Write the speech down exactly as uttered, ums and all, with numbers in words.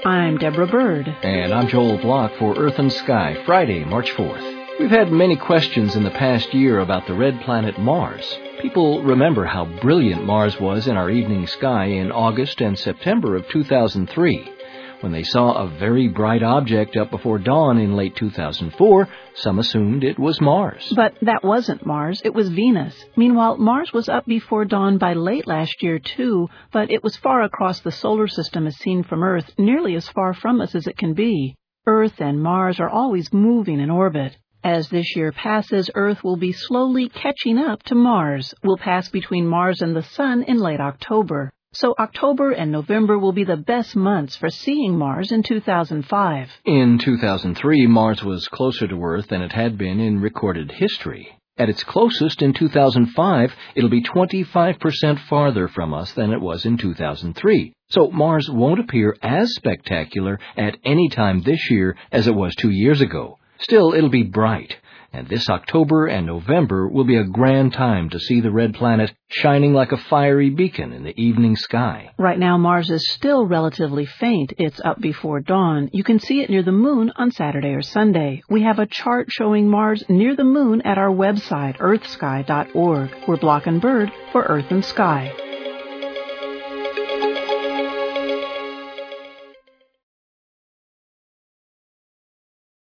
I'm Deborah Bird. And I'm Joel Block for Earth and Sky, Friday, March fourth. We've had many questions in the past year about the red planet Mars. People remember how brilliant Mars was in our evening sky in August and September of two thousand three. When they saw a very bright object up before dawn in late two thousand four, some assumed it was Mars. But that wasn't Mars, it was Venus. Meanwhile, Mars was up before dawn by late last year, too, but it was far across the solar system as seen from Earth, nearly as far from us as it can be. Earth and Mars are always moving in orbit. As this year passes, Earth will be slowly catching up to Mars. We'll pass between Mars and the Sun in late October. So October and November will be the best months for seeing Mars in two thousand five. In two thousand three, Mars was closer to Earth than it had been in recorded history. At its closest in two thousand five, it'll be twenty-five percent farther from us than it was in two thousand three. So Mars won't appear as spectacular at any time this year as it was two years ago. Still, it'll be bright, and this October and November will be a grand time to see the red planet shining like a fiery beacon in the evening sky. Right now, Mars is still relatively faint. It's up before dawn. You can see it near the moon on Saturday or Sunday. We have a chart showing Mars near the moon at our website, earth sky dot org. We're Block and Bird for Earth and Sky.